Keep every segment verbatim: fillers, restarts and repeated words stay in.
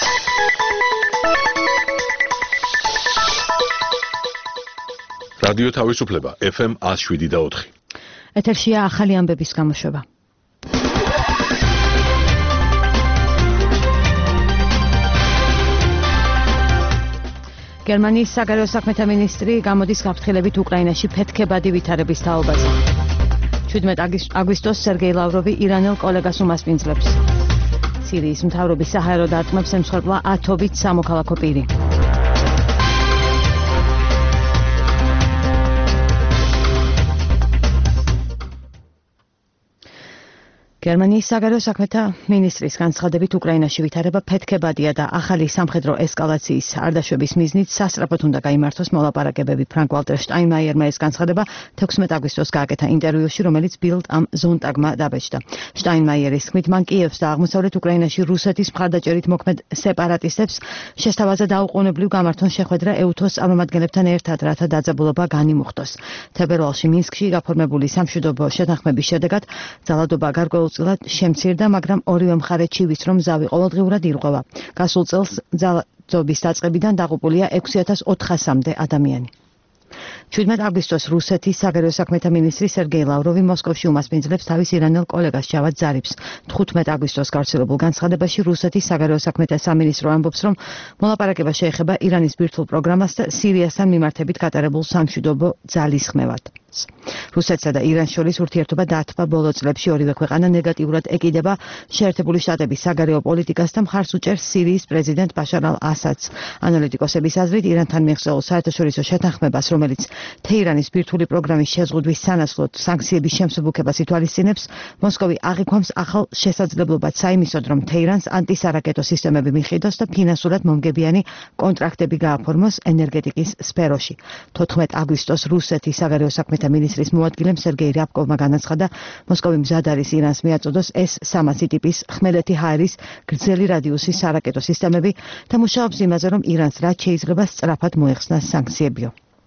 რადიო თავისუფლება ეფ ემ one oh seven და four. ეთერშია ახალი ამბების გამოშვება. გერმანიის საგარეო საქმეთა მინისტრი გამოდის გაფრთხილებით უკრაინაში ფეთქებადი ვითარების თაობაზე. seventeen აგვისტოს სერგეი ლავროვი ირანელ კოლეგას უმასპინძლებს. სირიის მთავრობის საჰაერო დარტყმებს ემსხვერპლა ათობით სამოქალაქო პირი. გერმანიის საგარეო საქმეთა მინისტრის განცხადებით უკრაინაში ვითარება ფეთქებადია და ახალი სამხედრო ესკალაციის არდაშვების მიზნით სასწრაფოდ უნდა გაიმართოს მოლაპარაკებები. ფრანკ-ვალტერ შტაინმაიერმა ეს განცხადება თექვსმეტ აგვისტოს გააკეთა ინტერვიუში, რომელიც ბილდ ამ ზონტაგმა დაბეჭდა. შტაინმაიერის თქმით, მან კიევს და აღმოსავლეთ უკრაინაში რუსეთის მხარდაჭერით მოქმედ სეპარატისტებს შესთავაზა დაუყოვნებლივ გამართონ შეხვედრა ეუთოს წარმომადგენლებთან ერთად, რათა დაძაბულობა განიმუხტოს. თებერვალში მინსკში გაფორმებული სამშვიდობო შეთანხმების შედეგად ძალადობა გარკვეულ წილად შემცირდა, მაგრამ ორივე მხარე ჩივის, რომ ზავი ყოველდღიურად ირღვევა. გასულ წელს ძალადობის დაწყებიდან დაღუპულია ექვსი ათას ოთხასამდე ადამიანი. seventeen აგვისტოს რუსეთის საგარეო საქმეთა მინისტრი სერგეი ლავროვი მოსკოვში უმასპინძლებს თავის ირანელ კოლეგას ჯავად ზარიფს. თხუთმეტ აგვისტოს გავრცელებულ განცხადებაში რუსეთის საგარეო საქმეთა სამინისტრო ამბობს, რომ მოლაპარაკება შეეხება ირანის ბირთვულ პროგრამას და სირიასთან მიმართებით გატარებულ სამშვიდობო ძალისხმევად. რუსეთსა და ირანს შორის ურთიერთობა დათბა ბოლო წლებში ორივე ქვეყანა ნეგატიურად ეკიდება შეერთებული შტატების საგარეო პოლიტიკას და მხარს უჭერს სირიის პრეზიდენტ ბაშარ ალ-ასადს. ანალიტიკოსების აზრით, ირანთან მიღწეულ საერთაშორისო შეთანხმებას, რომელიც თეირანის ბირთვული პროგრამის შეზღუდვის სანაცვლოდ სანქციების შემსუბუქებას ითვალისწინებს, მოსკოვი აღიქვამს ახალ შესაძლებლობად საიმისოდ, რომ თეირანს ანტისარაკეტო სისტემები მიხიდოს და ფინანსურად მომგებიანი კონტრაქტები გააფორმოს ენერგეტიკის სფეროში. თოთხმეტ აგვისტოს რუსეთის საგარეო საქმეთა მინისტრის მოადგილემ სერგეი რიაბკოვმა განაცხადა, მოსკოვი მზად არის ირანს მიაწოდოს ეს სამასი ტიპის ხმელეთი ჰაერის გრძელი რადიუსის სარაკეტო სისტემები და მუშაობს იმაზე, რომ ირანს რაც შეიძლება სწრაფად მოეხსნას სანქციებიო.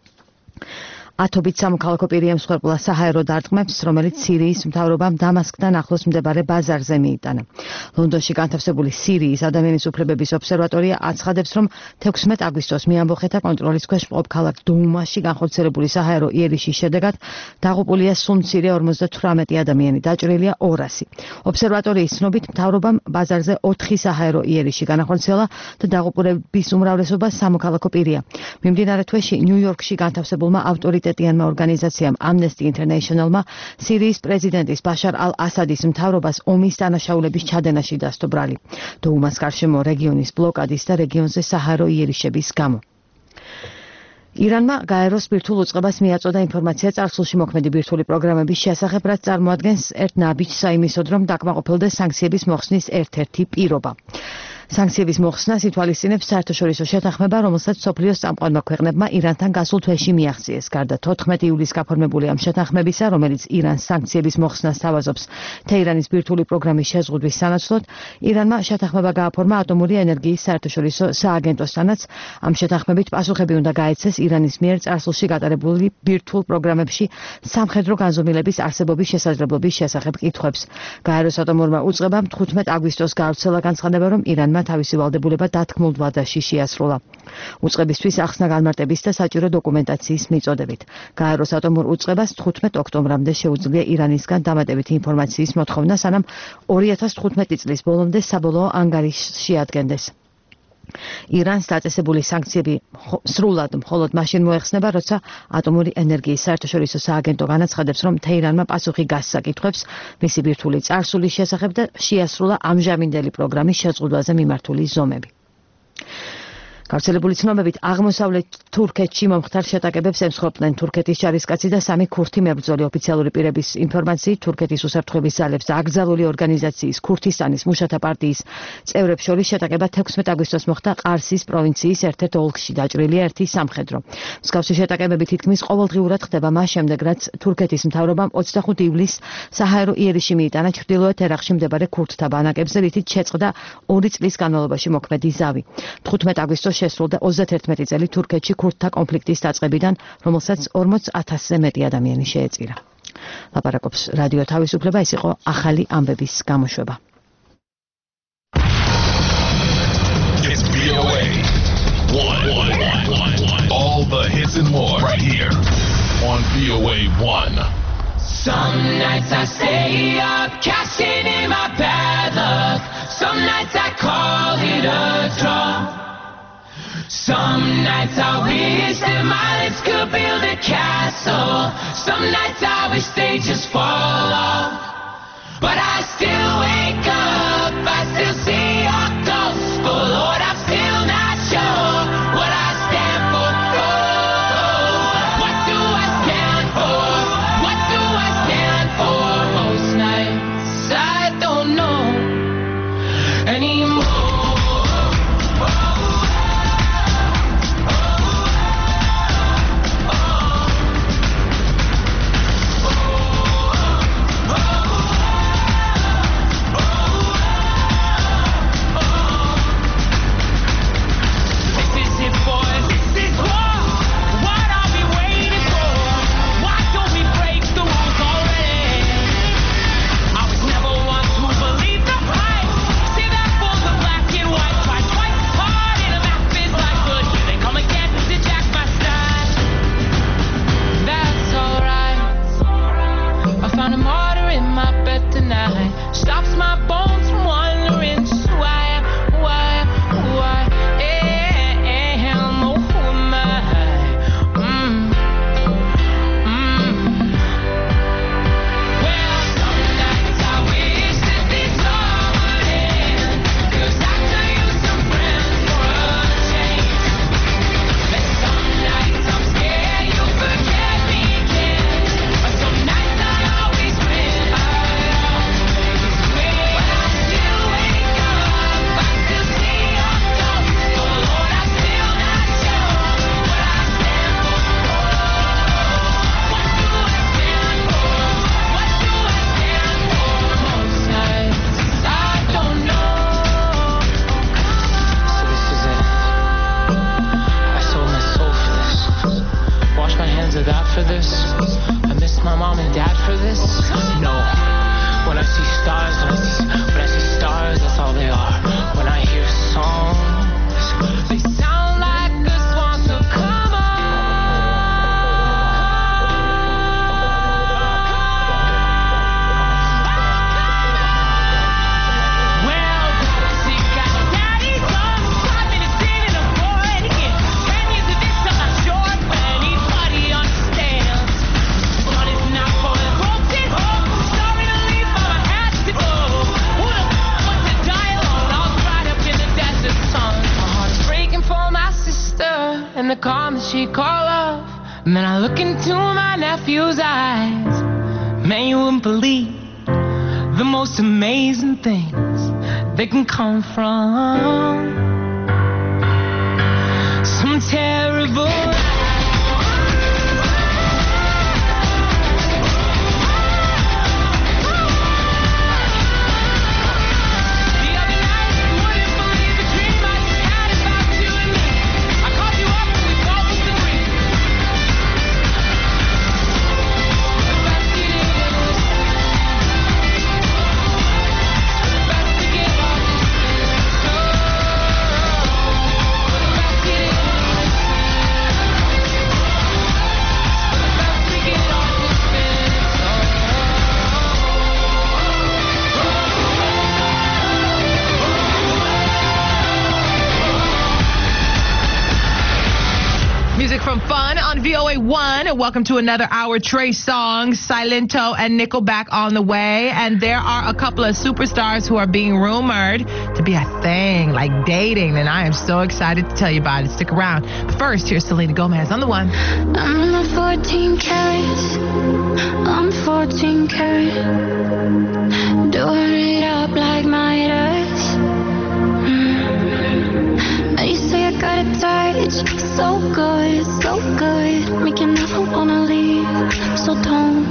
ათობით სამოქალაქო პირი ემსხვერპლა საჰაერო დარტყმებს, რომელიც სირიის მთავრობამ დამასკთან ახლოს მდებარე ბაზარზე მიიტანა. ლონდონში განთავსებული სირიის ადამიანის უფლებების ობსერვატორია აცხადებს, რომ თექვსმეტ აგვისტოს მიამბოხეთა კონტროლის ქვეშ მყოფ ქალაქ დოუმაში განხორციელებული საჰაერო იერიშის შედეგად დაღუპულია სულ მცირე ორმოცდათვრამეტი ადამიანი, დაჭრილია ორასი. ობსერვატორიის ცნობით, მთავრობამ ბაზარზე ოთხი საჰაერო იერიში განახორციელა და დაღუპულების უმრავლესობა სამოქალაქო პირია. მიმდინარე თვეში ნიუ-იორკში განთავსებულმა ავტორიტეტ ტეტიანმა ორგანიზაციამ Amnesty International-მა სირიის პრეზიდენტის ბაშარ ალ-ასადის მთავრობას ომის დანაშაულების ჩადენაში დასდო ბრალი. დოუმას გარშემო რეგიონის ბლოკადის და რეგიონზე საჰაერო იერიშების გამო. ირანმა გაეროს ბირთვულ უწყებას მიაწოდა ინფორმაცია წარსულში მოქმედი ბირთვული პროგრამების შესახებ, რაც წარმოადგენს ერთ ნაბიჯს საიმისოდ, რომ დაკმაყოფილდეს სანქციების მოხსნის ერთ-ერთი პირობა. სანქციების მოხსნას ითვალისწინებს საერთაშორისო შეთანხმება, რომელსაც მსოფლიოს წამყვანმა ქვეყნებმა ირანთან გასულ თვეში მიაღწიეს. გარდა თოთხმეტ ივლისს გაფორმებული ამ შეთანხმებისა, რომელიც ირანს სანქციების მოხსნას თავაზობს თეირანის ბირთვული პროგრამის შეზღუდვის სანაცვლოდ, ირანმა შეთანხმება გააფორმა ატომური ენერგიის საერთაშორისო სააგენტოსთანაც. ამ შეთანხმებით პასუხები უნდა გაეცეს ირანის მიერ წარსულში გატარებული ბირთვულ პროგრამებში სამხედრო განზომილების არსებობის შესაძლებლობის შესახებ კითხვებს. გაეროს ატომურმა უწყებამ თხუთმეტ აგვისტოს გაავრცელა განცხადება, რომ ირანმა თავისი ვალდებულება დათქმულ ვადაში შეასრულა. უწყებისთვის ახსნა განმარტების და საჭირო დოკუმენტაციის მიწოდებით. გაეროს ატომურ უწყებას თხუთმეტ ოქტომბრამდე შეუძლია ირანისგან დამატებითი ინფორმაციის მოთხოვნა, სანამ ორი ათას თხუთმეტი წლის ბოლომდე საბოლოო ანგარიში შეადგენდეს. ირანს დაწესებული სანქციები სრულად მხოლოდ მაშინ მოეხსნება, როცა ატომური ენერგიის საერთაშორისო სააგენტო განაცხადებს, რომ თეირანმა პასუხი გასცა კითხვებს მისი ბირთვული წარსულის შესახებ და შეასრულა ამჟამინდელი პროგრამის შეზღუდვაზე მიმართული ზომები. გავრცელებული ცნობებით აღმოსავლეთ თურქეთში მომხდარ შეტაკებებს ემსხვერპლენ თურქეთის ჯარისკაცი და სამი ქურთი მებრძოლი. ოფიციალური პირების ინფორმაციით, თურქეთის უსაფრთხოების ძალებს და აკრძალული ორგანიზაციის ქურთისტანის მუშათა პარტიის წევრებს შორის შეტაკება თექვსმეტ აგვისტოს მოხდა ყარსის პროვინციის ერთ-ერთ ოლქში, დაჭრილია ერთი სამხედრო. მსგავსი შეტაკებები თითქმის ყოველდღიურად ხდება მას შემდეგ, რაც თურქეთის მთავრობამ ოცდახუთი ივლისს საჰაერო იერიში მიიტანა ჩრდილოეთ ერაყში მდებარე ქურთთა ბანაკებზე, რითიც შეწყდა ორი წლის განმავლობაში მოქმედი ზავი. თხუთმეტ აგვისტოს შესრულდა ოცდაათერთმეტი წელი თურქეთში ქურთთა კონფლიქტის დაწყებიდან, რომელსაც ორმოც ათასზე მეტი ადამიანი შეეწირა. ლაპარაკობს რადიო თავისუფლება, ეს იყო ახალი ამბების გამოშვება. this and more right here on V O A one. Some nights I stay up, cashing in my bad luck. Some nights I call it a draw. Some nights I wish that my lips could build a castle. Some nights I wish they just fall off. But I still wake up, I still see your ghost. Oh Lord, I'm still not sure what I stand for. Oh, what do I stand for? What do I stand for? Most nights I don't know anymore. She call off, and then I look into my nephew's eyes. Man, you wouldn't believe the most amazing things that can come from some terrible. From Fun on V O A one. Welcome to another hour. Trey Songz, Silento, and Nickelback on the way. And there are a couple of superstars who are being rumored to be a thing, like dating. And I am so excited to tell you about it. Stick around. First, here's Selena Gomez on the one. I'm not fourteen carats. I'm fourteen karat. Doing it up like Midas. Mm. And you say I got it tight. It's so good, so good. Make you never wanna leave. So don't,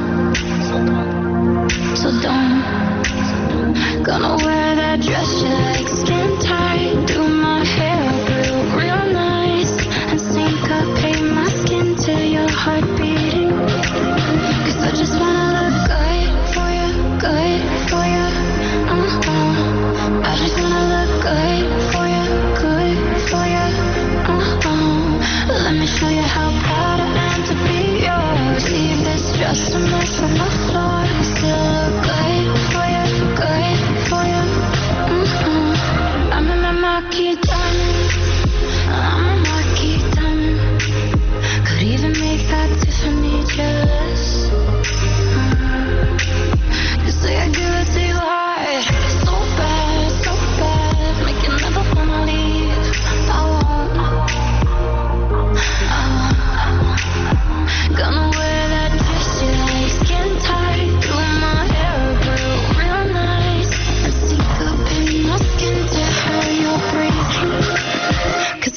so don't. Gonna wear that dress you like, skin tight. Do my hair up real, real nice. And syncopate my skin to your heart beating. Cause I just wanna look good for you, good for you. Uh-huh. I just wanna look good for you, good for you. Uh-huh. Let me show you how proud I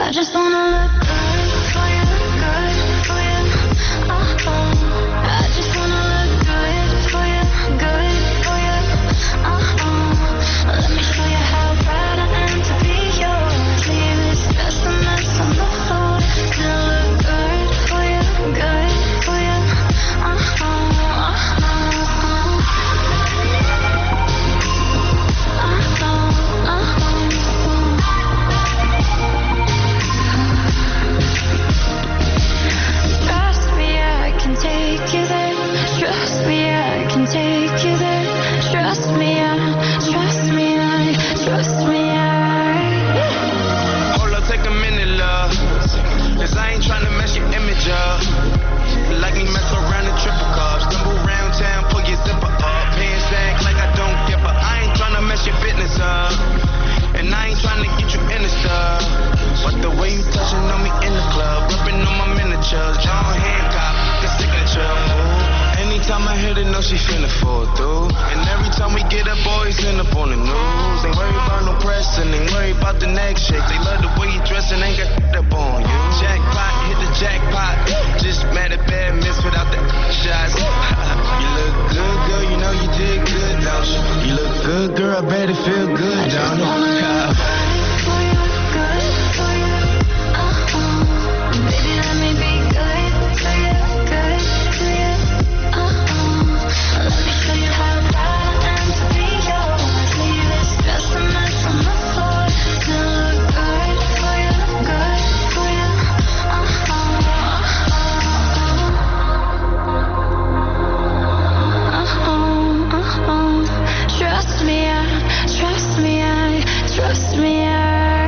I just wanna look good for you, good for you. Uh-oh. I just wanna look good for you, good for you. Uh-oh. Let me show you how proud I am to be yours. Leave this stress and mess on the floor. Gonna look good for you, good for you. Uh-oh, uh-oh. Uh-oh, uh-oh. Trust me, I can take you there. Trust me, I can take you there. Trust me, I, trust me, I, trust me, I. Hold up, take a minute, love. Cause I ain't tryna mess your image up. Like me mess around in triple cups. Stumble around town, pull your zipper up. Pants sag like I don't give a. I ain't tryna mess your business up. And I ain't tryna get you in the stuff. But the way you touching on me in the club, rubbing on my miniatures, John Hancock, the signature. Ooh. Anytime I hit it, know she finna fall through. And every time we get up, boys end up on the news. Ain't worry about no pressing, ain't worry about the next shit. They love the way you dressing, ain't got up on you. Jackpot, hit the jackpot. Just mad at bad miss without the shots. You look good, girl, you know you did good, don't you? You look good, girl, I bet it feel good, don't it? For you, good for you. Uh-oh. Baby, let me be good for you, good for you. Uh-oh. Let me show you how proud I am to be yours. Leave this stress and mess on the floor. Gonna look good for you, good for you. Uh-oh, uh-oh. Uh-oh, uh-oh. Trust me, I, trust me, I, trust me, I.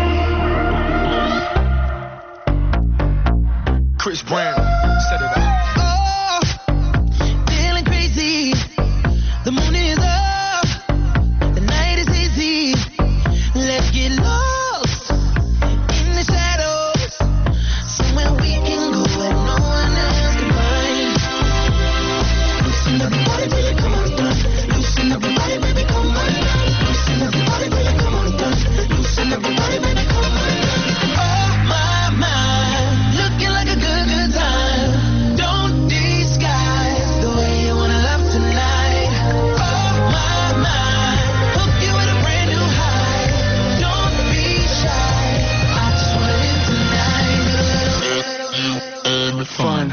Chris Brown, set it up. Oh, feeling crazy. The moon is up. The night is easy. Let's get lost in the shadows. Somewhere we can go where no one else can find. Loosen everybody, baby, come on down. Loosen everybody, baby, come on down. Loosen everybody, baby, come on down. Loosen everybody, baby, come on down. Oh my, my, looking like a good, good time. Don't disguise the way you wanna love tonight. Oh my, my, hook you with a brand new high. Don't be shy. I just wanna live tonight. Fun.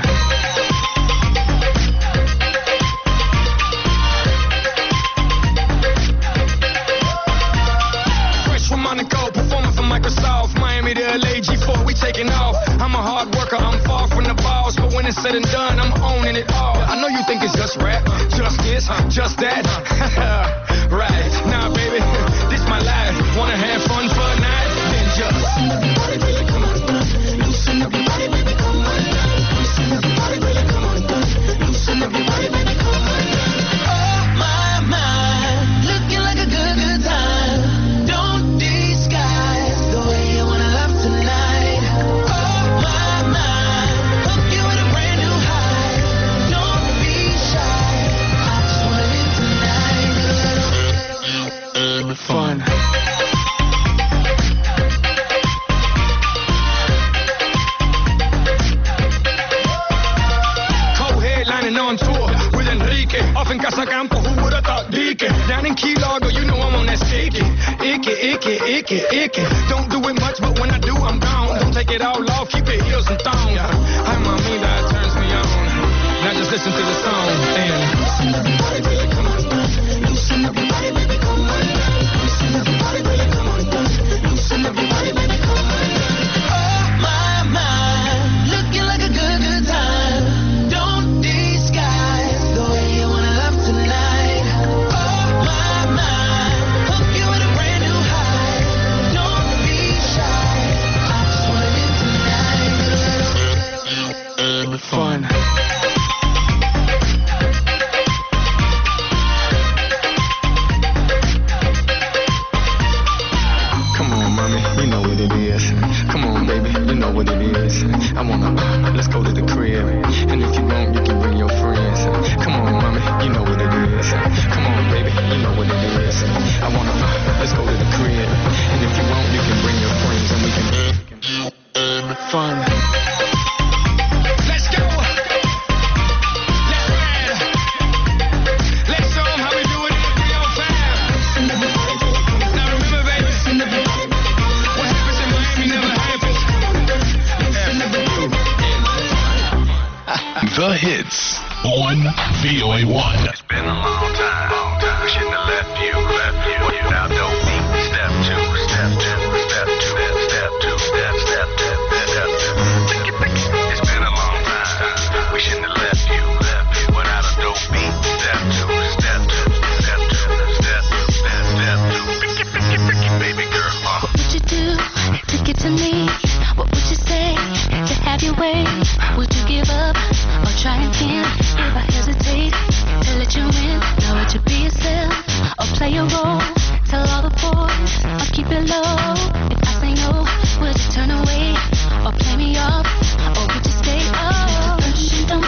Fresh from Monaco, performing for Microsoft, Miami to L A, G four, we taking off. I'm a hard worker, I'm far from the boss, but when it's said and done, I'm owning it all. I know you think it's just rap, just this, just that. Right, nah baby, this my life. Wanna have fun for a night? Then just loosen everybody, baby, come on down. Loosen everybody, baby, come on down. Loosen everybody, baby, come on down. Loosen everybody, baby, come on down. Oh my, my, looking like a good, good time. Don't disguise the way you wanna love tonight. Oh my, my, hook you with a brand new high. Don't be shy. I just wanna live tonight. Fun. Co-headlining on tour with Enrique. Off in Casacampo, who would've thought Deacon? Down in Key Largo, you know I'm on that sticky. Icky, icky, icky, icky. Don't do it much, but when I do, I'm gone. Don't take it all off, keep it heels and thongs. Hi, mommy, that turns me on. Now just listen to the song and loosen everybody, baby, come on down. Loosen everybody, baby, come on down. Loosen everybody, baby, come on down. Loosen everybody, baby, come on down. Oh my, my, looking like a good, good time. Don't disguise the way you wanna love tonight. Oh my, my, hook you with a brand new high. Don't be shy. I just wanna live tonight. Fun. Come on, mommy, you know what it is. Come on, baby, you know what it is. I wanna, uh, let's go to the crib. And if you want, you can bring your friends. Come on, mommy, you know what it is. Come on, baby, you know what it is. I wanna, uh, let's go to the crib. And if you want, you can bring your friends and we can. fun. Let's go. Let's ride. Let's show 'em how we do it in three oh five. Now remember, baby, what happens in Miami never happens. The hits on V O A one. It's been a long time, long time. I shouldn't have left you, left you. Now don't be step two, step two, step two, step two, step, step, step, step, step. It's been a long time. We shouldn't have left you, left you. Without a dope beat. Step two, step two, step two, step, step, step two. Picky, picky, picky, baby girl. Uh. What would you do to get to me? What would you say to have your way? Would you give up or try again? If I hesitate to let you in, now would you be yourself or play a role? Tell all the boys I'll keep it low. If I say no, would you turn away or play me off? Or would you stay up? Don't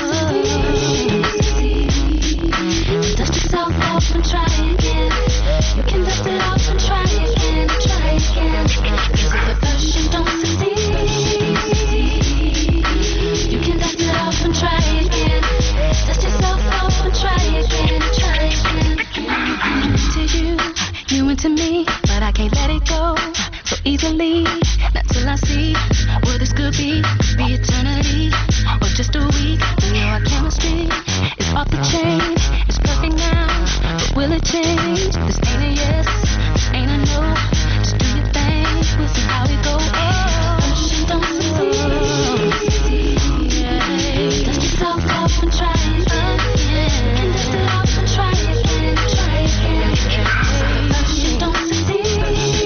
succeed. Dust yourself off and try again. You can dust it off and try again, try again. Cause if at first you don't succeed, you can dust it off and try again. Dust yourself off and try again, try again. To you, you into me, but I can't let it go so easily. Not till I see what this could be. Could be eternity or just a week. You know our chemistry is off the chain. It's perfect now, but will it change? This ain't a yes, this ain't a no. Just do your thing, we'll see how it goes. Oh, don't succeed. Yeah. Dust yourself off and try again. And dust it off and try again, try again. Yeah. Don't succeed.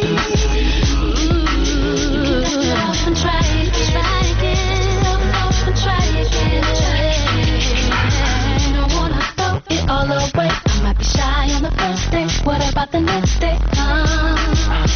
Ooh. You can dust it off and try again, try again. Dust yourself off and try again, try again. I don't wanna throw it all away. I might be shy on the first day. What about the next day? Uh,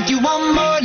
with you one more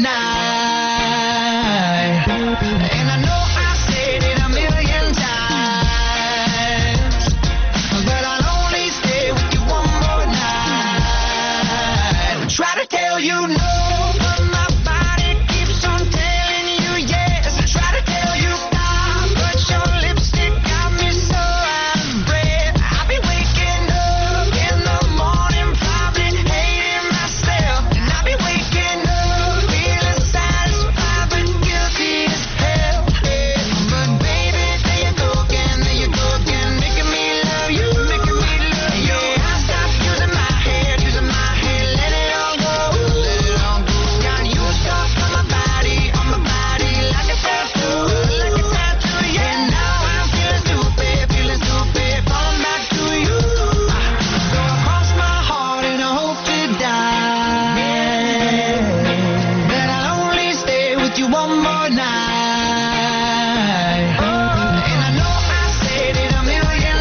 night. And I know I said it a million times, but I'll only stay with you one more night. Try to tell you no, but my body keeps on telling you yes. I try to tell you stop, but your lipstick got me so out of breath. I'll be waking up in the morning, probably hating myself. And I'll be waking up feeling satisfied, but guilty as hell. But baby, there you go again, there you go again, making me love you, making me love you. Yeah, I stopped using my head, using my head, let it all go, let it all go. Got you stuck on my body, on my body, like a tattoo, like a tattoo. Yeah, now I'm feeling stupid, feeling stupid, falling back to you. So I cross my heart and I hope to die that I'll only stay with you one more night. And I know I said it a million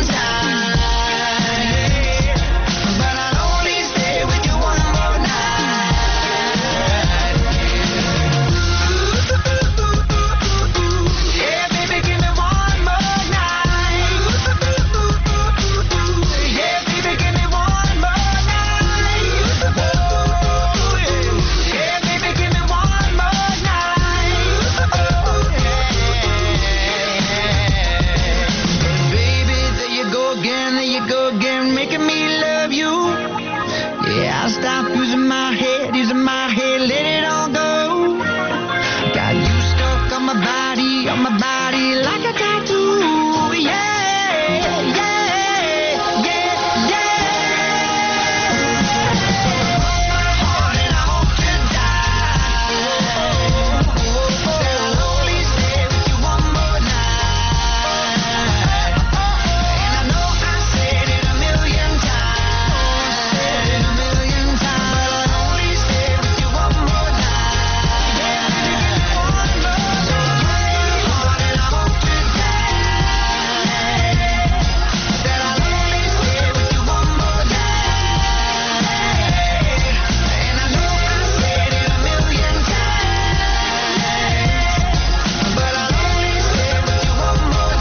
times, but I'll only stay with you one more night. Yeah, baby, give me one more night. Yeah, baby, give me one more night. Yeah, baby, give me one more night. Baby, there you go again, there you go again, making me love you. Yeah, I'll stop using my head, using my head, let it all go. Got you stuck on my body, on my body, like a tattoo. Yeah, yeah, yeah, yeah. My heart and I hope to die that I'll only stay with you one more night. And I know I said it a million times, said it a million times, but I'll only stay with you one more night. Yeah, baby, give me one more night. My heart and I hope to die that I'll only stay with you one more night. And I know I said it a million times, but I'll only stay with you one more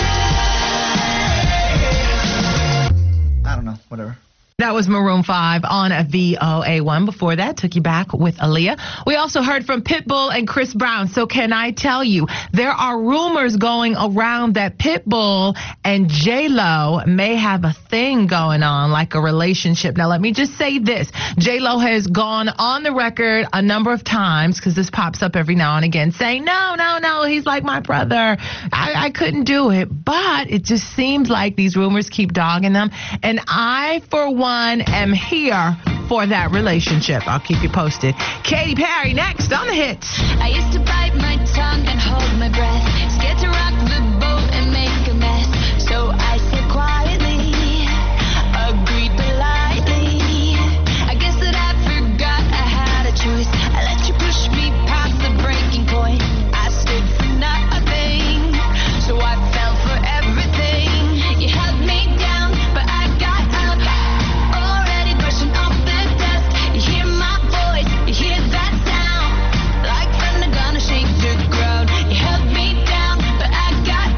night. I don't know, whatever. That was Maroon five on V O A one. Before that, took you back with Aaliyah. We also heard from Pitbull and Chris Brown. So can I tell you, there are rumors going around that Pitbull and J-Lo may have a thing going on, like a relationship. Now, let me just say this. J-Lo has gone on the record a number of times, because this pops up every now and again, saying, no, no, no, he's like my brother. I, I couldn't do it. But it just seems like these rumors keep dogging them. And I, for one, am here for that relationship. I'll keep you posted. Katy Perry next on the hits. I used to bite my tongue and hold my breath, scared to rock the boat and make a mess. So I said quietly, agreed politely. I guess that I forgot I had a choice. I let you push me past the breaking point. I stood for nothing, so I fell for everything. You held me down, but I got up. Already brushing off the dust. You hear my voice, you hear that sound, like thunder gonna shake the ground. You held me down, but I got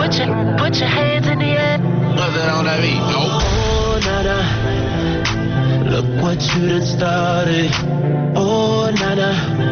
Put your, put your hands in the air. Nothing on that beat. Nope. Oh, nana. Look what you done started. Oh, nana.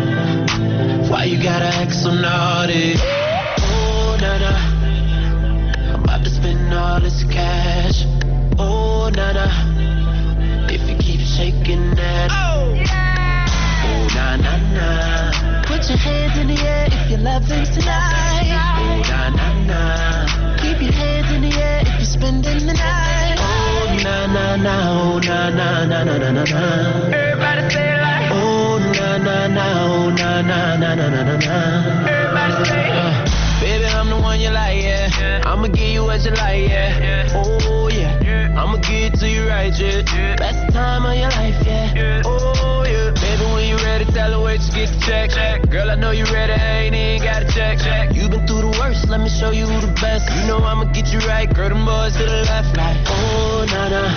Why you gotta act so naughty? Oh, nana. I'm about to spend all this cash. Oh, nana. If you keep shaking that. Oh, yeah. Oh, na, na, na. Put your hands in the air if you love things tonight. Oh, na, na, na. Keep your hands in the air if you're spending the night. Oh, na, na, na. Oh, na, na, na, na, na, na, na. Everybody say it like. Oh, na, na, na. Oh, na, na, na, na, na, na, na. Everybody say it. Uh, baby, I'm the one you like, yeah. yeah. I'ma give you what you like, yeah. yeah. Oh, yeah. yeah. I'ma give it to you right, yeah. yeah. Best time of your life, yeah. yeah. Oh, yeah. Baby, when you ready, tell her wait, you get the check. check. Girl, I know you ready, I ain't even gotta check. check. You been through the worst, let me show you who the best. You know I'ma get you right, girl, them boys to the left, like. Oh, nana.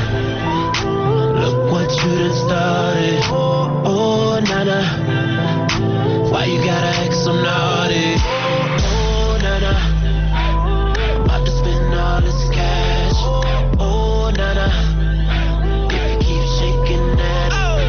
Look what you done started. Oh, oh, nana. Why you gotta act so naughty? Oh, nana. I'm about to spend all this cash. Oh, nana. If you keep shaking that. Oh,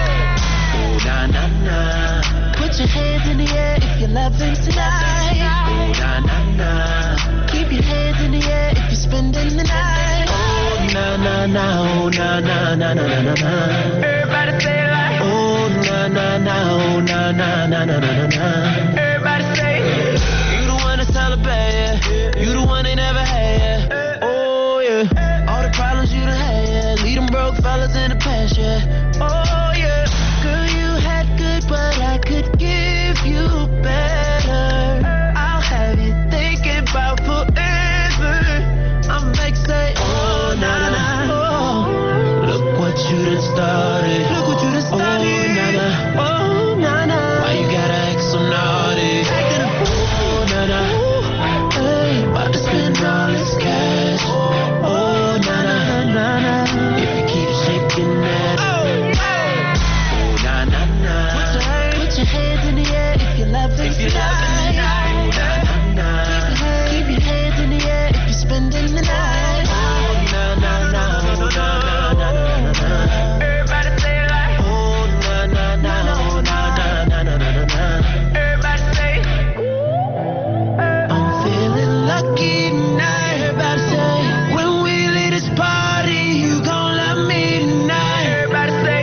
na, na, na. Put your hands in the air if you love things tonight. Oh, na, na, na. Keep your hands in the air if you're spending the night. Oh, na, na, na. Oh, na, na, na, na, na, na, na. Everybody say it like. Oh, na, na, na. Oh, na, na, na, na, na, na, na. Everybody say it. You the one that's celebrate, yeah. You the one they never had, yeah. Oh, yeah. All the problems you done had, yeah. Leave them broke fellas in the past, yeah. Oh, yeah. Girl, you had good, but I could give you better. I'll have you thinking about forever. I'ma make say, oh, na, na, oh. Look what you done started. Look what you done started. Oh, na, na, oh, na, na. Why you gotta act so naughty? Oh, na, na, hey, about to spend all this cash. Oh, na, na, na, na. If you keep shaking that. Oh, na, na, na. Put your hands in the air if you love things tonight. Oh, na, na, na. Keep your hands in the air if you're spending the night. Oh, na, na, na. Oh, na, na, na, na, na, na. Everybody say it like. Oh, na, na, na. Oh, na, na, na, na, na, na. Everybody say. I'm feeling lucky tonight. Everybody say. When we leave this party, you gon' love me tonight. Everybody say.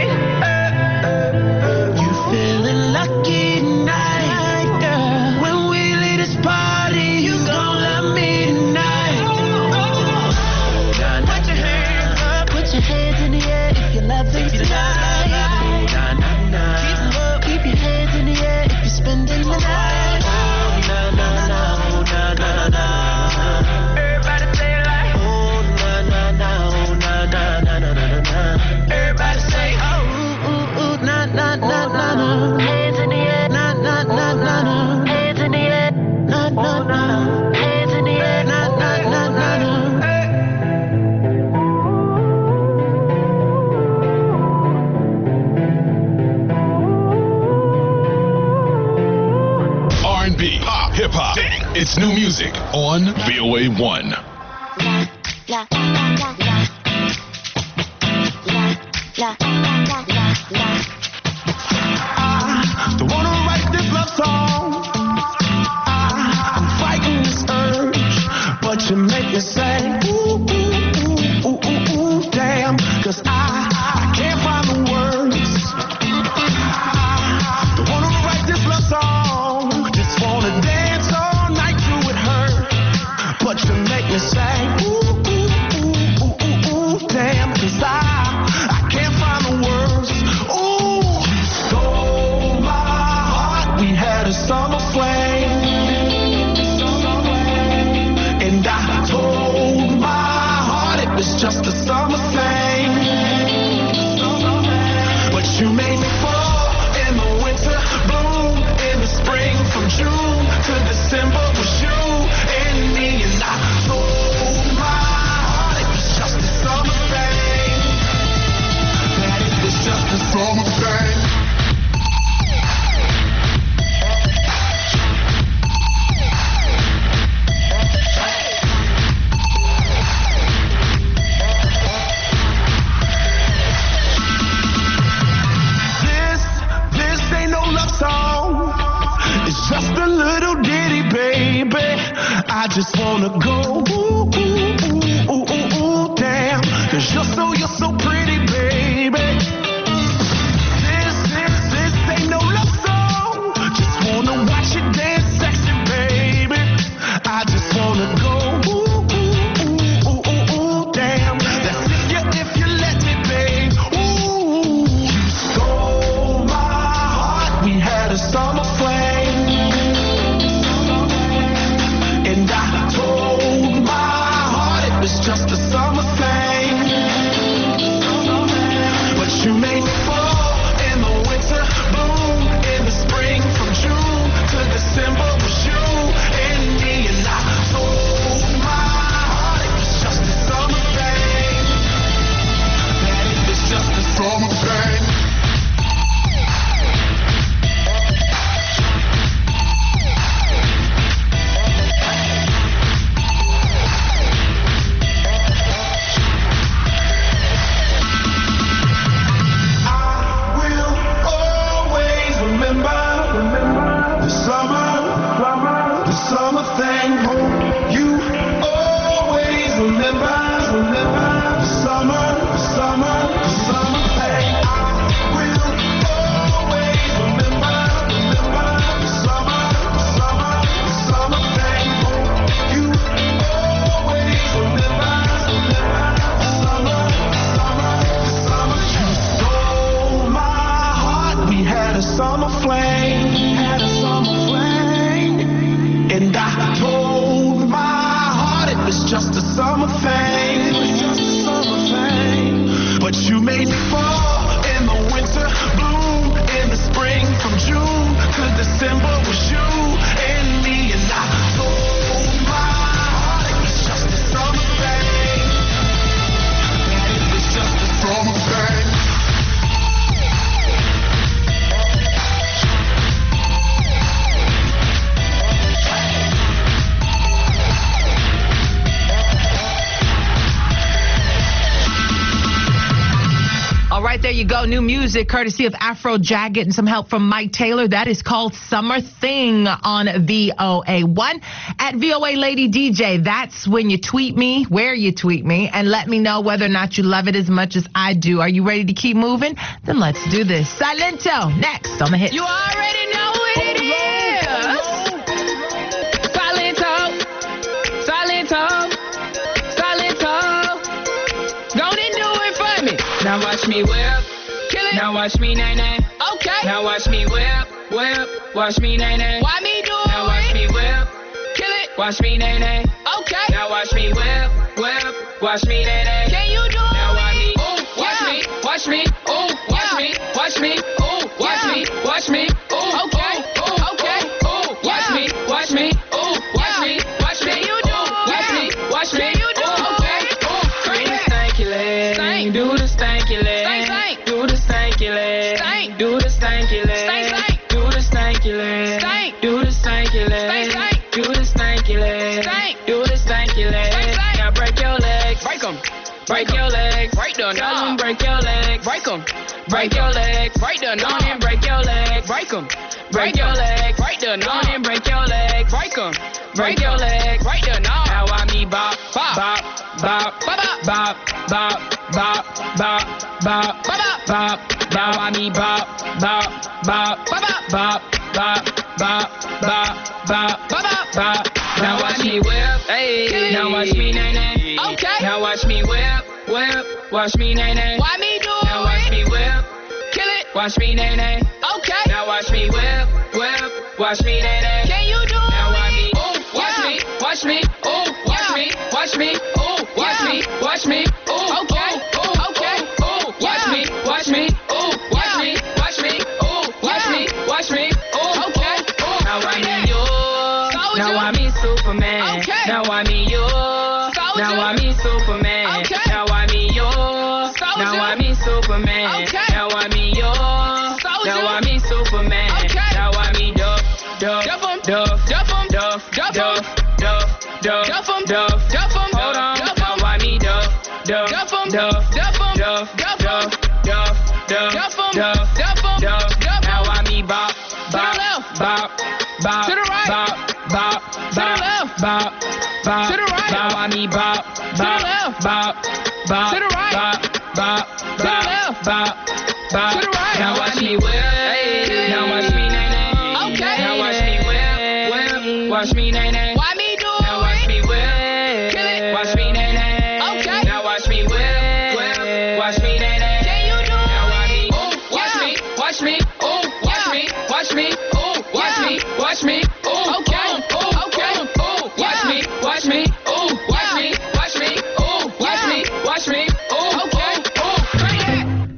You feeling lucky tonight, girl. When we leave this party, you gon' love me tonight. Oh, nah, nah, put your hands up, put your hands in the air if you love things tonight. Nah, nah, nah. Keep, keep your hands in the air if you're spending the night. Oh, nah, nah, nah. Oh, nah, nah, nah. Everybody say it like. Oh, nah, nah, nah. Oh, nah, nah, nah, nah, nah, nah. Everybody say, oh, ooh, ooh, ooh, nah, nah, nah, nah, nah. Hands in the air, nah, nah, nah, nah, nah. Hands in the air, nah, nah, nah. Hands in the air, nah, nah, nah, nah, nah. R and B, pop, hip hop. It's new music on V O A one. La, la, la, la, la. La, la, la, la, la. I don't wanna write this love song. I, I'm fighting this urge, but you make me say, ooh, ooh, ooh, ooh, ooh, ooh, damn. Cause I, I can't find the words. I don't wanna write this love song. Just wanna dance all night through with her. But you make me say, ooh, ooh, ooh, ooh, ooh, ooh, damn. Cause I, I can't find the words. Ooh, stole my heart. We had a summer flame. And I told my heart it was just a summer thing. But you made me fall in the winter, bloom in the spring. From June to December was you and me. And I I just wanna go, ooh, ooh, ooh, ooh, ooh, ooh, damn. Cause you're so, you're so pretty, baby. This, this, this ain't no love song. Just wanna watch you dance sexy, baby. I just wanna go, ooh, ooh, ooh, ooh, ooh, ooh, damn. That's if you, if you let me, babe. Ooh, you stole my heart. We had a summer flame. And I told my heart it was just a summer thing. But you made me fall in the winter, bloom in the spring, from June to December was you and me. And I told my heart it was just a summer thing, that it was just a summer thing. Summer flame, had a summer flame, and I told my heart it was just a summer thing, it was just a summer thing. But you made me fall in the winter, bloom in the spring, from June to December was you and me. And I told my heart it was just a summer thing, that it was just a summer thing. All right, there you go. New music courtesy of Afro Jagged and some help from Mike Taylor. That is called Summer Thing on V O A one. At V O A Lady D J, that's when you tweet me, where you tweet me, and let me know whether or not you love it as much as I do. Are you ready to keep moving? Then let's do this. Silento, next on the hit. You already know what it is. Silento, Silento, Silento. Go and do it for me. Now watch me whip, kill it. Now watch me nay nay. Okay. Now watch me whip, whip. Watch me nay nay. Why me do it? Now watch me whip, kill it. Watch me nay nay. Okay. Now watch me whip, whip. Watch me nay nay. Can you do it? Now watch me, ooh, watch yeah. me, watch me, ooh, watch yeah. me, watch me, ooh, watch yeah. me, watch me, ooh, okay, ooh, okay, ooh, watch yeah. me, watch me, ooh, watch yeah. me, watch me, you do it? Watch yeah. me, watch me, you do it? Okay, ooh, do the stanky leg, do the stanky leg, do the stanky leg, do the stanky leg, do the stanky leg, do the stanky leg, do the stanky leg, do the stanky leg. Now break your legs, break 'em. Break your legs, break the knob. Break your legs, break 'em. Break your legs, break the knob. And break your legs, break 'em. Break your legs, break the knob. And break your legs, break 'em. Break your legs, break the knob. Now I me bop, bop, bop, bop, bop, bop, bop, bop, bop, bop, bop, bop. Now I me bop, bop, bop, bop, bop, bop, bop, bop, bop, bop, bop. Now watch me whip, hey. Now watch me nay nay. Okay. Now watch me whip, whip. Watch me nay nay. Why me do it? Now watch me whip, kill it. Watch me nay nay. Okay. Now watch me whip, whip. Watch me nay nay. Can you do it? Now watch me, ooh, watch yeah. me, watch me, ooh, watch yeah. me, watch me, ooh, watch yeah. me, watch me, ooh, okay, ooh, okay, ooh, watch yeah. me, watch me, ooh, watch yeah. me, watch me, ooh, watch yeah. me, watch me, ooh, okay, ooh. Now I need you. Now I me Superman. Okay. Now I me you. Now I me Superman. Okay. Now I me you. Now I me Superman. Okay. Now I me you. Now I me Superman. Okay. Now I me Duff, Duff, Duff, Duff, Duff, Duff, Duff, Duff, Duff, Duff, Duff, Duff. Hold on. Now I me Duff, Duff, Duff, Duff, Duff, Duff, Duff, Duff, Duff, Duff, Duff. Now I me Bop, Bop, Bop, Bop, to the right, Bop, Bop, Bop, Bop. bop, To the right. bop, why me bop, To the bop, left. bop, bop, To the right. bop, bop, To the bop, left. bop, bop. To the right. Now watch me whip, now watch me nay nay. Okay. Now watch me whip, whip, watch me nay nay. Why me do Now watch it? me whip, Kill it. watch me nay nay. Okay. Now watch me whip, whip, watch me nay nay. Can you do Now watch me, it? ooh, watch Yeah. me, watch me, ooh, watch Yeah. me, watch me, ooh, watch Yeah. me, watch me, ooh, Okay. ooh, ooh, Okay. ooh, ooh, watch Yeah. me, watch me, ooh, watch Yeah. me, watch me, ooh, watch Yeah. me, watch me, ooh, Okay. ooh, ooh, crazy.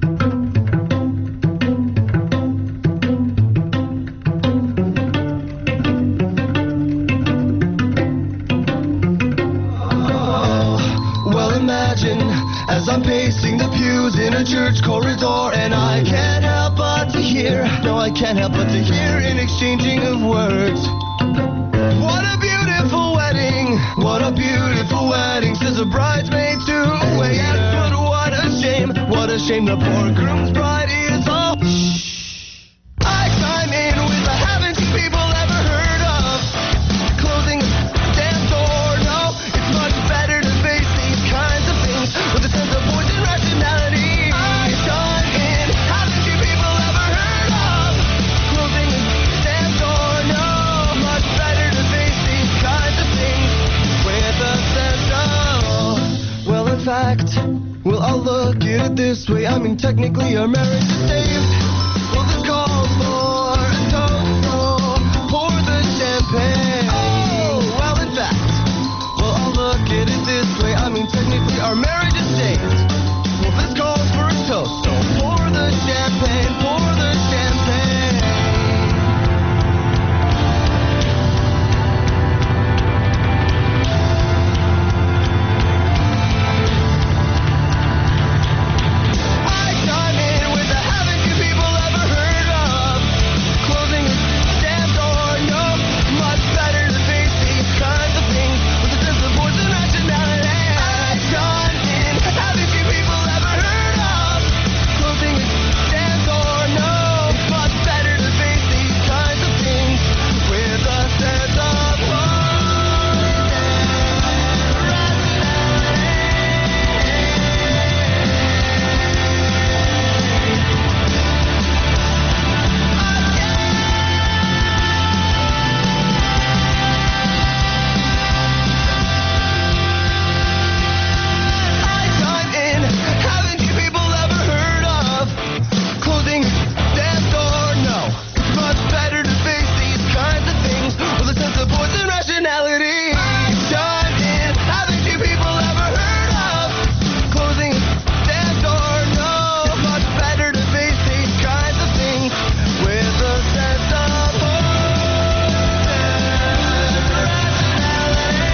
Well, imagine as I'm pacing the pews in a church corridor, and I can't help but to hear, no, I can't help but to hear an exchanging of words. What a beautiful wedding, what a beautiful wedding, says a bridesmaid to a waiter. But what a shame, what a shame the poor groom's bride is all. I chime in with a haven't you people ever heard of closing a damn door? No, it's much better to face these kinds of things with a sense of voice and rationality. I chime in, haven't you people ever heard of closing a damn door? No, much better to face these kinds of things with a sense of, well, in fact, well, I'll look at it this way. I mean, technically our marriage is saved. Well, this calls for a toast, pour the champagne. Oh, well, in fact, well, I'll look at it this way. I mean, technically our marriage is saved. Well, this calls for a toast, so pour the champagne, pour the champagne. I chime in with the haven't you people ever heard of closing a damn door? No, much better to face these kinds of things with a sense of voice and rationality. I chime in, haven't you people ever heard of closing a damn door? No, it's much better to face these kinds of things with a sense of voice and rationality. I chime in, haven't you people ever heard of closing damn door? No, it's much better to face these kinds of things with a sense of voice and rationality. I chime in, haven't you people ever heard of closing damn door? No, it's much better to face these kinds of things with a sense of voice and rationality.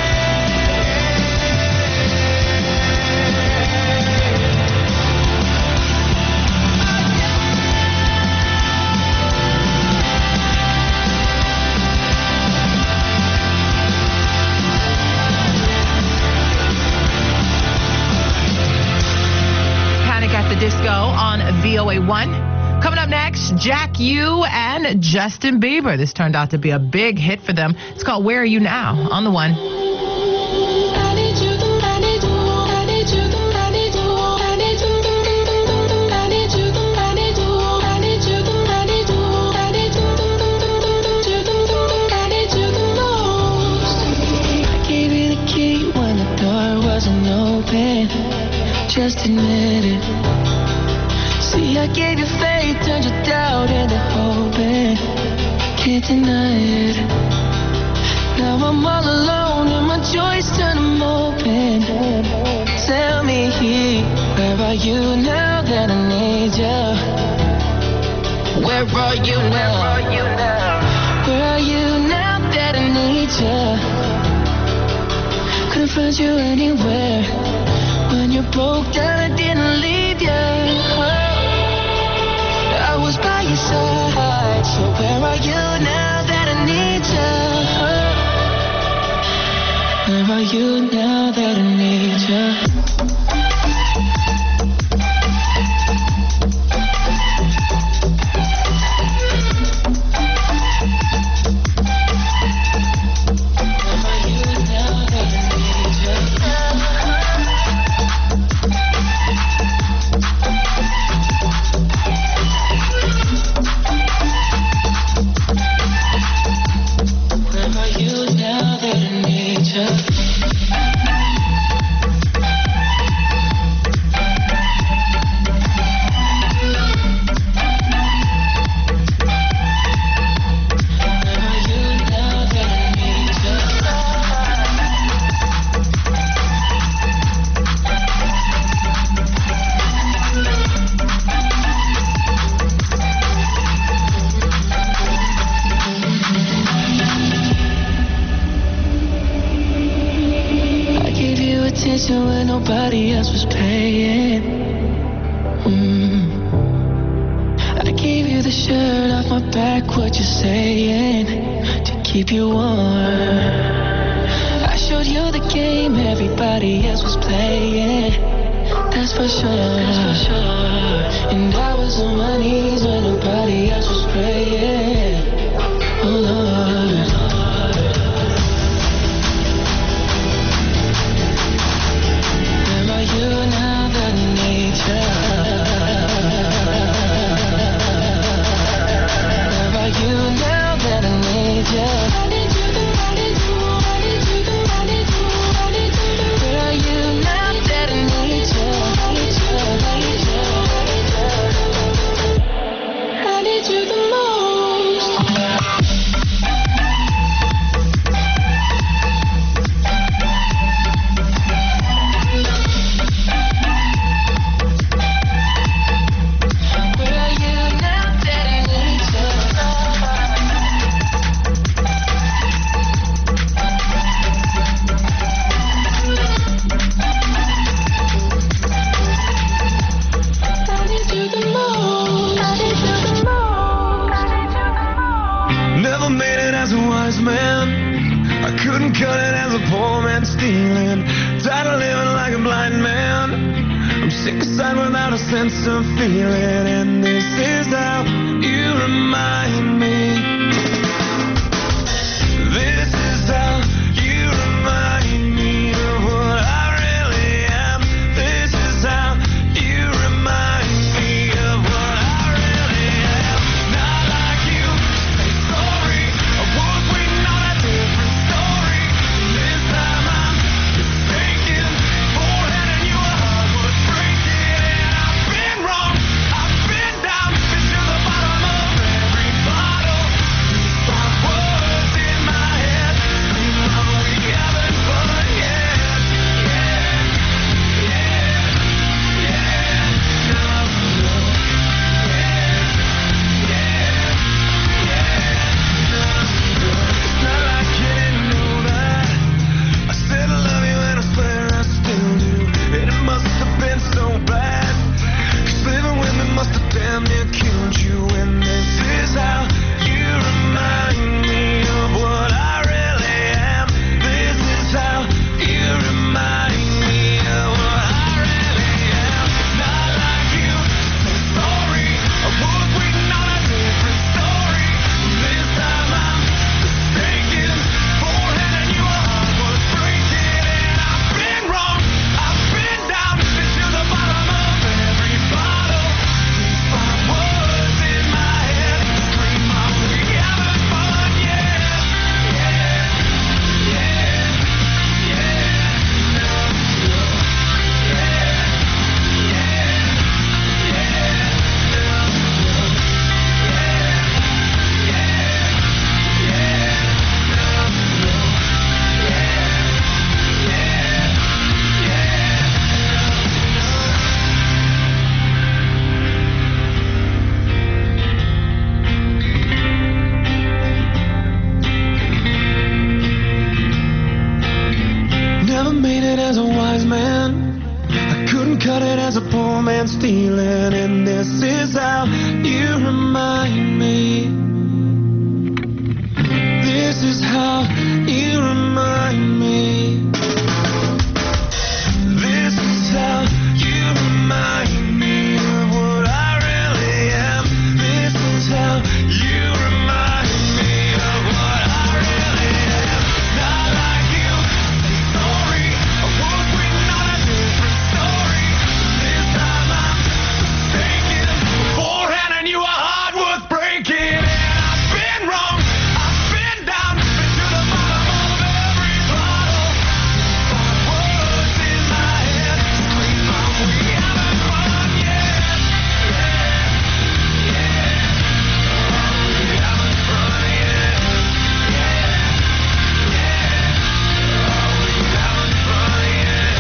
Panic at the Disco on V O A one. Coming up next, Jack U and Justin Bieber. This turned out to be a big hit for them. It's called Where Are You Now on the one. I need you, I need you, I need you, I need you, I need you, I need you, I need you, I need you, I need you, I need you, I need you the most. I gave you the key when the door wasn't open. Just admit it. See, I gave you faith, turned your doubt into hope, and can't deny it. Now I'm all alone and my joys turn them open. Tell me, where are you now that I need you? Where are you now? Where are you now that I need you? Couldn't find you anywhere. When you broke down, I didn't leave you. I was by your side. So where are you now that I need you? Where are you now that I need you? Where are you now that I need you? attention when nobody else was paying. Mm. I gave you the shirt off my back, what you saying? To keep you warm. I showed you the game everybody else was playing. That's for sure. That's for sure. And I was on my knees when nobody else was praying. Oh Lord. Where are you now that I need you? Where are you now that I need you? I need you, I need you, I need you, I need you, I need you. Where are you now that I need you? I need you, I need you, I need you the most. Where are you now that I need you? I need you the most. I need you the most. I need you the most. Never made it as a wise man. I couldn't cut it as a poor man stealing. Tired of living like a blind man. I'm sick aside without a sense of feeling. And this is how you remind me. This is how you remind me of what I really am. This is how you remind me of what I really am. Not like you, say sorry. I was waiting on a different story. This time I'm mistaken for handing you a heart was breaking. And I've been wrong, I've been down, been to the bottom of every bottle. These five words in my head scream out, we haven't fun yet. Yeah, yeah, yeah, no, no. Yeah, yeah, yeah, no, no. It's not like you didn't know that. I said I love you and I swear I still do. And it must have been so bad, 'cause living with me must have damn near killed you. And this is how you remind me of what I really am. This is how you remind me of what I really am. Not like you, say sorry. I was waiting on a different story. This time I'm mistaken for handing you a heart was breaking. And I've been wrong, I've been down, been to the bottom of every bottle. These five words in my head scream out, we haven't fun yet. Yeah, yeah, yeah, no, no. Yeah, yeah, yeah, no, no. Yeah, yeah, yeah, no, no. Never made it as a wise man. I couldn't cut it as a poor man stealing. And this is how you remind me. This is how you remind me. This is how you remind me of what I really am. This is how you remind me of what I really am. Not like you, say sorry. I was waiting on a different story. This time I'm mistaken for handing you a heart worth breaking. And I've been wrong, I've been down, been to the bottom of every bottle. Five words in my head scream out, we haven't fun yet. Yeah, yeah, oh, we haven't fun yet. Yeah, yeah, oh, we haven't fun yet.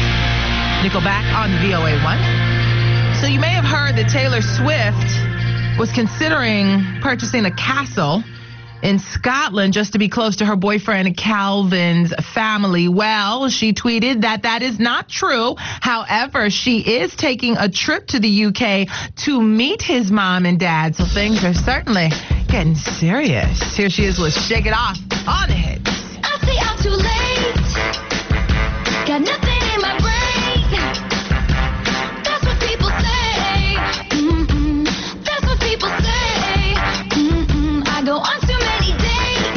Nickelback on V O A one. So you may have heard that Taylor Swift was considering purchasing a castle in Scotland just to be close to her boyfriend Calvin's family. Well, she tweeted that that is not true. However, she is taking a trip to the U K to meet his mom and dad. So things are certainly getting serious. Here she is with Shake It Off on the hits. I say I'm too late. Got nothing in my brain. That's what people say. Mm-mm. That's what people say. Mm-mm. I go on too many dates,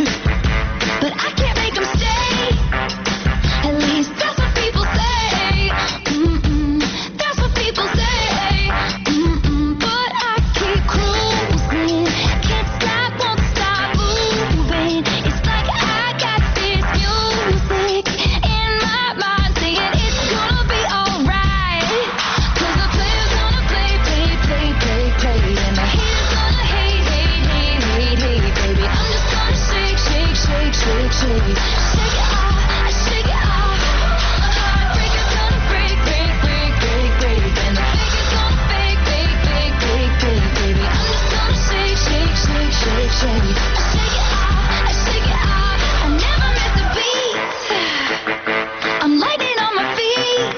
but I can't make them stay. At least that's what people say. Mm-mm. That's what people say. Mm-mm. But I keep cruising. Can't stop, won't stop moving. It's like I got this music in my mind saying it's gonna be alright. Cause the player's gonna play, play, play, play, play. And the haters gonna hate, hate, hate, hate, hate, baby. I'm just gonna shake, shake, shake, shake, shake. Shake it off, I shake it off. Heartbreaker's gonna break, break, break, break, break. And the faker's gonna fake, fake, fake, fake, fake, baby. I'm just gonna shake, shake, shake, shake, shake. I shake it off, I shake it off. I never miss a beat. I'm lightning on my feet.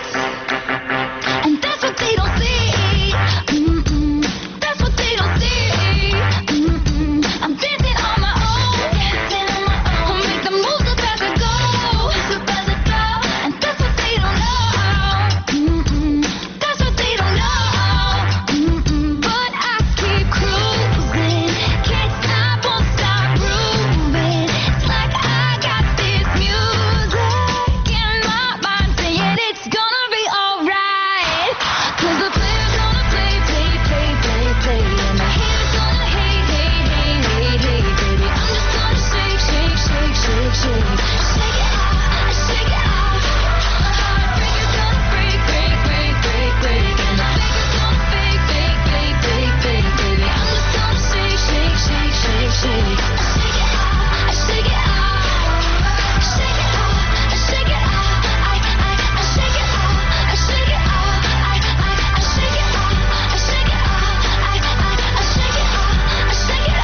And that's what they don't see. Mm-mm. That's what they don't see. Mm-mm. I'm dancing on my own. Dancing on my own. I'll make the moves up as I go. Up as I go. And that's what they don't know. Mm-mm. That's what they don't know. Mm-mm. But I keep cruising. Can't stop, won't stop grooving. It's like I got this music in my mind saying it's gonna be alright. Cause the player's gonna play, play, play, play, play. And the haters gonna hate, hate, hate, hate, hate, baby. I'm just gonna shake, shake, shake, shake, shake. Shake it off, I shake it off. Heartbreaker's gonna break, break, break, break, break. And the faker's gonna fake, fake, fake, fake, fake, baby. I'm just gonna shake, shake, shake, shake, shake. I shake it off, I shake it off. Shake it off, I shake it off. I, I, I shake it off, I shake it off. I, I, I shake it off, I shake it off. I, I, I shake it off, I shake it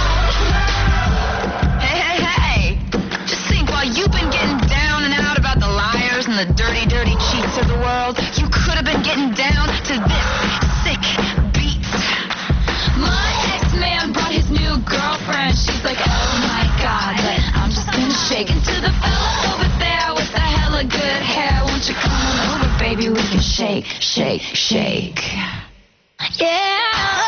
off. Hey, hey, hey! Just think, while you've been getting down and out about the liars and the dirty, dirty cheats of the world, you could have been getting down to this sick beat. My ex-man brought his new girlfriend. She's like, oh my god, but I'm just gonna shake into the fella over there with the hella good hair. Won't you come on over, baby? We can shake, shake, shake. Yeah.